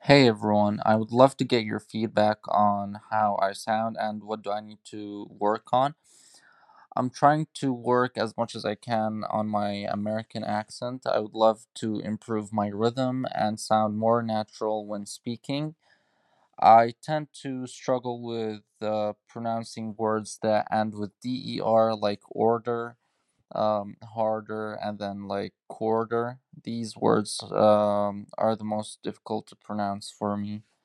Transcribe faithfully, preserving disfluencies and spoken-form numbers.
Hey everyone, I would love to get your feedback on how I sound and what do I need to work on. I'm trying to work as much as I can on my American accent. I would love to improve my rhythm and sound more natural when speaking. I tend to struggle with uh, pronouncing words that end with D E R, like order, um, harder, and then like quarter. These words um, are the most difficult to pronounce for me.